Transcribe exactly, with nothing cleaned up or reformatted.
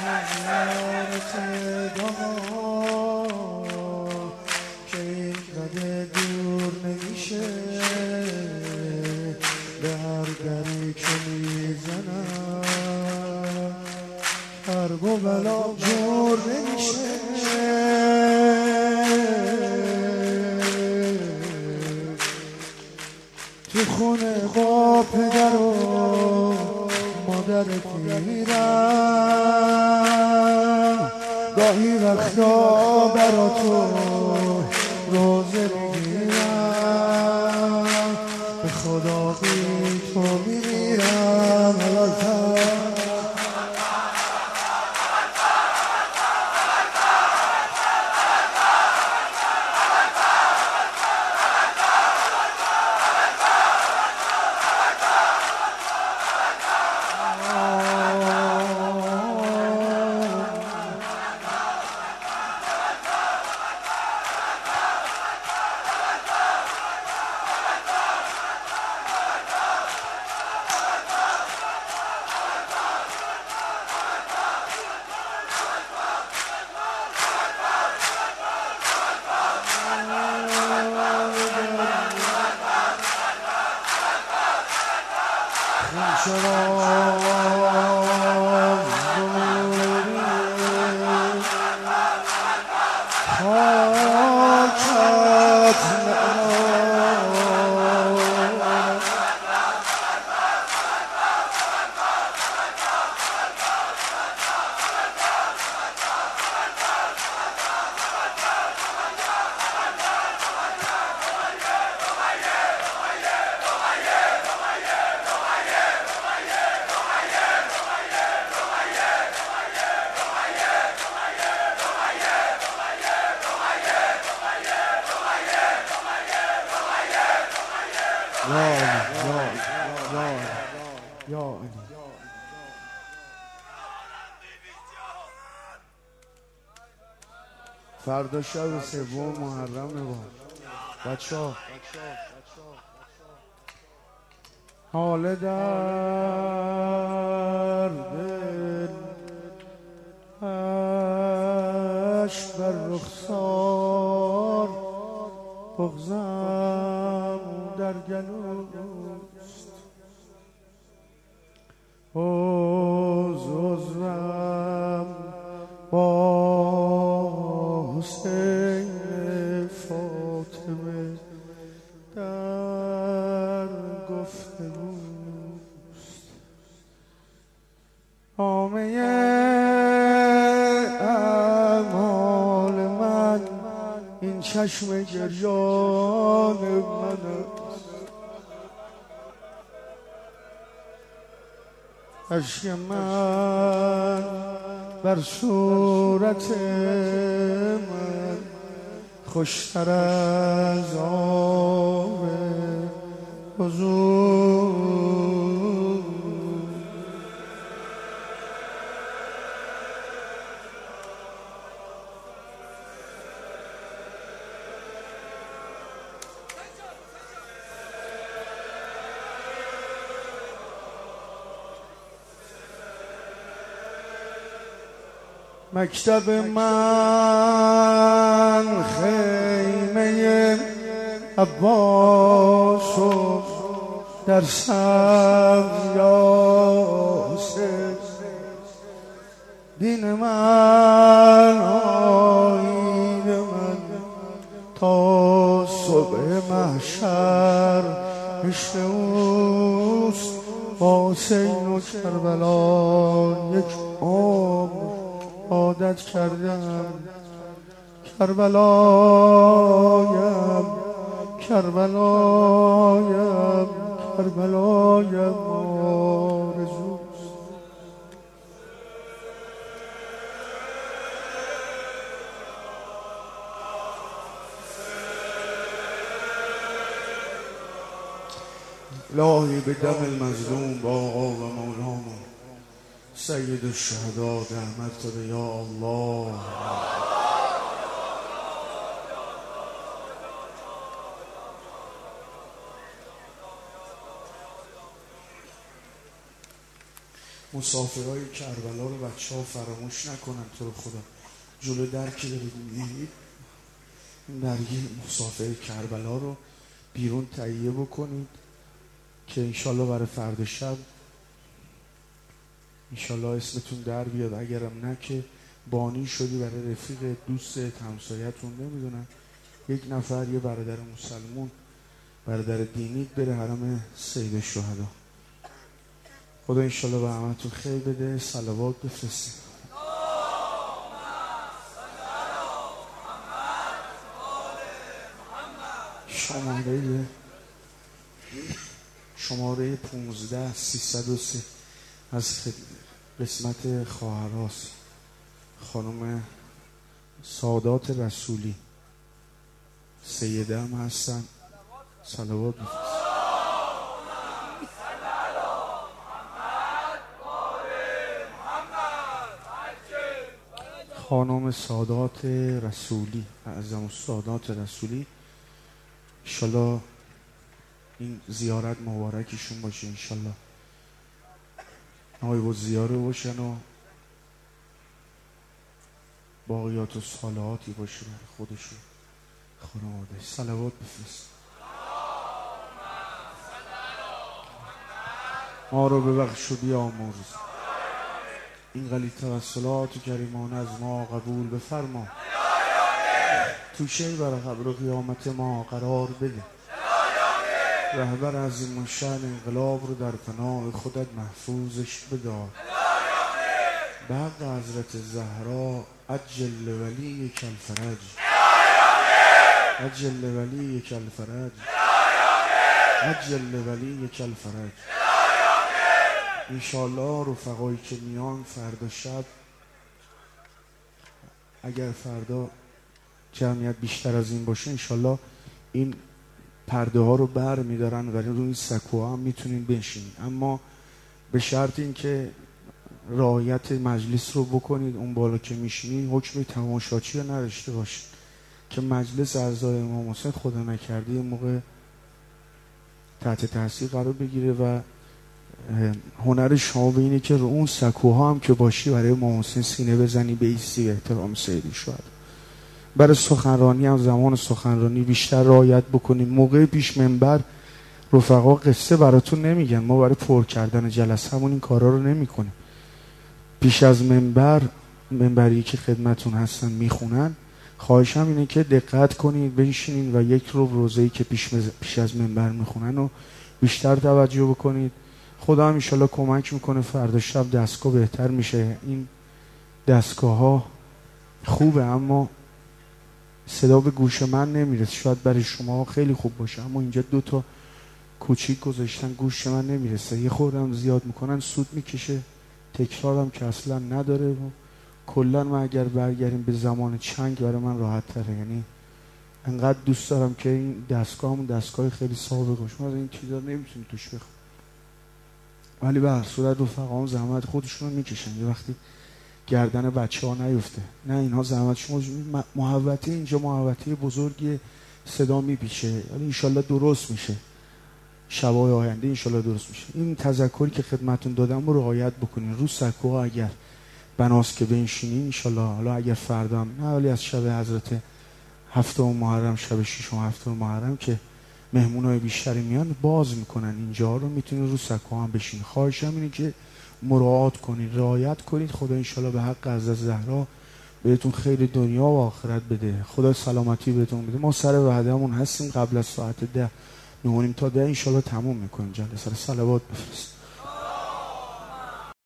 زیارت داغا که این قده دور نمیشه به هر دری که میزنم کرب و بلا جور نمیشه تو خونه با پدر و مادرت میرم گاهی وقتا برا تو روزه میگیرم به خدا بی تو میمیرم فردا شب سوم محرم نباد بچه ها حال در دل اش بر رخسار بغزم در گلوست حوز عذرم با حسین فاطمه در گفتگوست عامه اعمال من این چشم گریان من اشک من بر صورت من خوشتر از آب حضور مکتب من خیمه عباس و درسم یاسر دین من آیین من تا صبح محشر عشق اوست با حسین و کربلا یک عمر عادت کردم کربلایم کربلایم کربلایم آرزوست الهی به دم المظلوم با آقا و مولانا سید الشهدا رحمت کنه یا الله. مسافرهای کربلا رو بچه ها فراموش نکنن تو رو خدا. جلو در که دارید میرید این برگه مسافر کربلا رو بیرون تهیه بکنید که انشالله برای فردا شب انشالله اسمتون در بیاد. اگرم نه که بانی شدی برای رفیق دوست همسایتون، نمیدونم یک نفر یه برادر مسلمون برادر دینیت بره حرم سید الشهدا. خدا انشالله به همتون خیر بده. صلوات بفرستید. شماره شماره پونزده سیصد و سه از قسمت خواهراست، خانم سادات رسولی سیده هم هستن. صلوات بفرست. خانم سادات رسولی، اعظم سادات رسولی، انشالله این زیارت مبارکشون باشه. انشالله آقای بود زیاره باشن و باقیات و صالحاتی باشه برای خودشون خانواده. صلوات بفرست. ما رو ببخش و بیامرز، این غلیظ توسلات کریمانه از ما قبول بفرما، توشه برای قبر و قیامت ما قرار بده. رهبر عظیم الشأن انقلاب رو در پناه خودت محفوظش بدار. به حق حضرت زهرا عجل ولی کل فرج، عجل ولی کل فرج، عجل ولی کل فرج. انشالله رفقایی که میان فردا شب، اگر فردا جمعیت بیشتر از این باشه، انشالله این پرده ها رو بر میدارن و روی سکوها هم میتونین بنشینید، اما به شرط این که رعایت مجلس رو بکنید. اون بالا که میشینید حکم تماشاچی رو نداشته باشید که مجلس اعضای امام حسین خدا نکرده یه موقع تحت تاثیر قرار بگیره و هنر شما به اینه که رو اون سکوها هم که باشی برای امام حسین سینه بزنی، بایستی به احترام سید الشهدا. برای سخنرانی هم زمان سخنرانی بیشتر رعایت بکنید. موقع پیش منبر رفقا قصه براتون نمیگن، ما برای پر کردن جلسه همون این کارا رو نمیکنیم. پیش از منبر، منبری که خدمتون هستن میخونن، خواهشم اینه که دقت کنید، بنشینید و یک رو روزه‌ای که پیش, مز... پیش از منبر میخونن و بیشتر توجه بکنید. خدا هم انشالله کمک میکنه فردا شب دستگاه بهتر میشه. این دستگاه ها خوبه اما صدا به گوش من نمیرسه. شاید برای شما خیلی خوب باشه اما اینجا دو تا کوچیک گذاشتن گوش من نمیرسه. یه خوردم زیاد میکنن سود میکشه، تکرارم که اصلا نداره. و کلا ما اگر برگردیم به زمان چنگ برای من راحت تره. یعنی انقدر دوست دارم که این دستگاه همون دستگاه خیلی سابقه باشه، من این چیزا نمیتونی توش بخونم، ولی به هر صورت رفقا هم زحمت خودشون رو میکشن. یه وقتی گردن بچه ها نیفته، نه اینها زحمت شما محوطه اینجا محوطه بزرگی صدا میپیشه، ولی انشالله درست میشه. شبای آینده انشالله درست میشه. این تذکری که خدمتون دادم رو رعایت بکنین. رو سکوها اگر بناست که بنشینین انشالله، حالا اگر فردا هم نه، ولی از شب حضرت هفتم محرم، شب ششم هفتم محرم که مهمونای بیشتری میان باز میکنن اینجا رو، میتونید رو سکوها هم بشین. خواهشم اینه که مراعات کنید، رعایت کنید. خدا انشالله به حق حضرت زهرا بهتون خیر دنیا و آخرت بده. خدا سلامتی بهتون بده. ما سر وعدهمون هستیم، قبل از ساعت ده نه تا ده انشالله تموم میکنیم جلسه. صلوات بفرست.